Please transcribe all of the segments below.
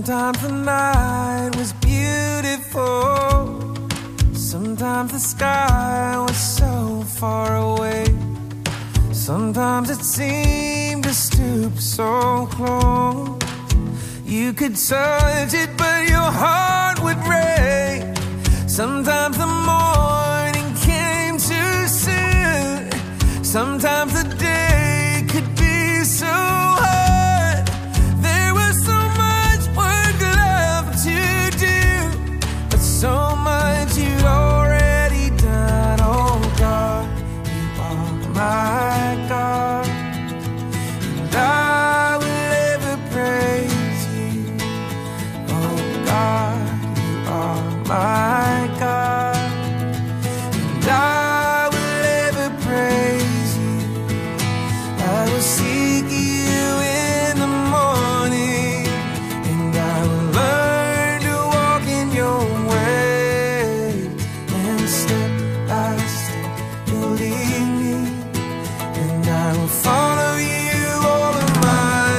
Sometimes the night was beautiful. Sometimes the sky was so far away. Sometimes it seemed to stoop so close. You could touch it, but your heart would break. Sometimes the morning came too soon. Sometimes the day could be so hard. There was so much work left to do, but so much you'd already done. Oh God, you are my God, and I will ever praise you. Oh God, you are my God, and I will ever praise you. I will seek you in the morning, and I will learn to walk in your way. And step by step you'll lead me, and I will follow you all of my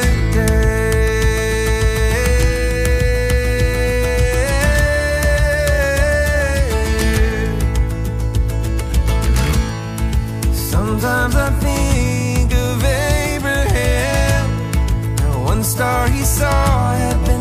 days. Sometimes I think of Abraham, and one star he saw had been